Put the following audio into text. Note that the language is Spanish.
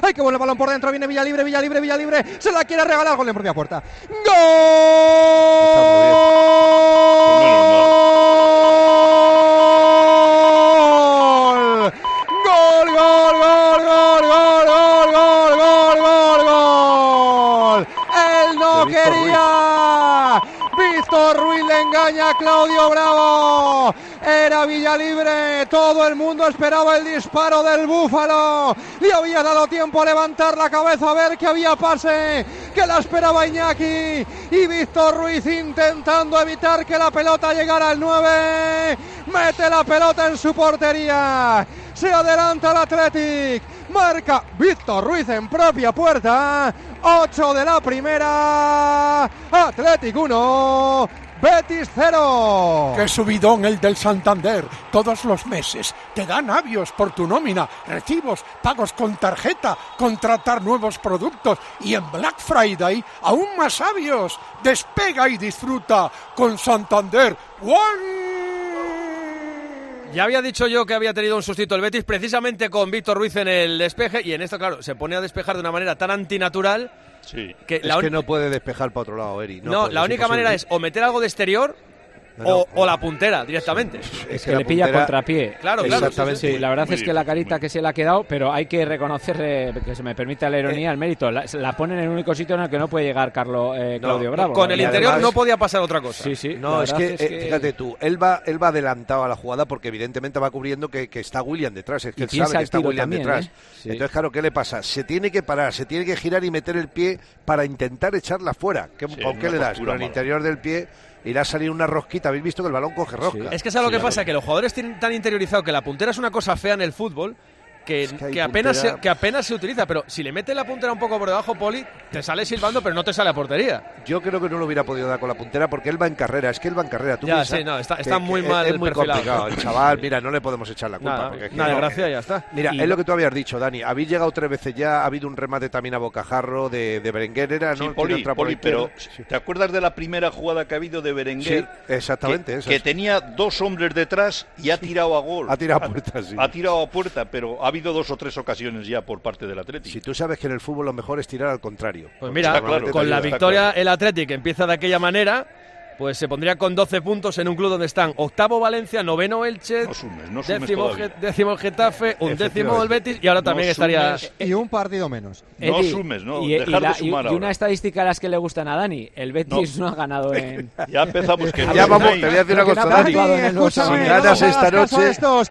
¡Ay, qué bueno el balón por dentro! Viene Villalibre, se la quiere regalar, gol en propia puerta. ¡Gol! Él no quería. Víctor Ruiz le engaña a Claudio Bravo. Era Villalibre, todo el mundo esperaba el disparo del Búfalo. Le había dado tiempo a levantar la cabeza a ver que había pase, que la esperaba Iñaki. Y Víctor Ruiz intentando evitar que la pelota llegara al 9. Mete la pelota en su portería. Se adelanta el Athletic. Marca Víctor Ruiz en propia puerta. 8 de la primera. Athletic 1. Betis 0. ¡Qué subidón el del Santander! Todos los meses te dan avios por tu nómina, recibos, pagos con tarjeta, contratar nuevos productos y en Black Friday aún más avios. Despega y disfruta con Santander One. Ya había dicho yo que había tenido un sustituto el Betis precisamente con Víctor Ruiz en el despeje y en esto, claro, se pone a despejar de una manera tan antinatural. Sí, que que no puede despejar para otro lado, Eri. No, la única manera es o meter algo de exterior o la puntera directamente. Es que le pilla contrapié. Claro, exactamente. Sí. La verdad es que la carita que se le ha quedado, pero hay que reconocer, que se me permita la ironía, el mérito. La pone en el único sitio en el que no puede llegar Claudio Bravo. Con el interior además, no podía pasar otra cosa. Sí. No, es que fíjate tú, él va adelantado a la jugada porque evidentemente va cubriendo que está William detrás. Es que él sabe que está William también, detrás. Sí. Entonces, claro, ¿qué le pasa? Se tiene que parar, se tiene que girar y meter el pie para intentar echarla fuera. ¿Con qué le das? Con el interior del pie irá a salir una rosquita. Habéis visto que el balón coge rosca. Es que es lo que pasa, que los jugadores tienen tan interiorizado que la puntera es una cosa fea en el fútbol que apenas se utiliza, pero si le metes la puntera un poco por debajo, Poli, te sale silbando, pero no te sale a portería. Yo creo que no lo hubiera podido dar con la puntera porque él va en carrera, ¿Tú ya, sí, no, está muy mal es muy perfilado. Complicado. El chaval, mira, no le podemos echar la culpa. Nada, gracia, ya está. Mira, es lo que tú habías dicho, Dani, habéis llegado 3 veces ya, ha habido un remate también a bocajarro de Berenguer, ¿no? Sí, Poli, pero ¿te acuerdas de la primera jugada que ha habido de Berenguer? Sí, exactamente. Que tenía 2 hombres detrás y ha tirado a gol. Ha tirado a puerta, sí. Ha tirado a puerta, pero ha habido 2 o 3 ocasiones ya por parte del Athletic. Si tú sabes que en el fútbol lo mejor es tirar al contrario. Pues mira, con la victoria el Athletic empieza de aquella manera, pues se pondría con 12 puntos en un club donde están 8º Valencia, 9º Elche, no sumes 10º Getafe, 11º el Betis y ahora también estaría... Y un partido menos. No sumes, dejar de sumar y una estadística a las que le gustan a Dani, el Betis no ha ganado en... Ya empezamos que... Ya vamos, te voy a decir una cosa, Dani. Si ganas esta noche...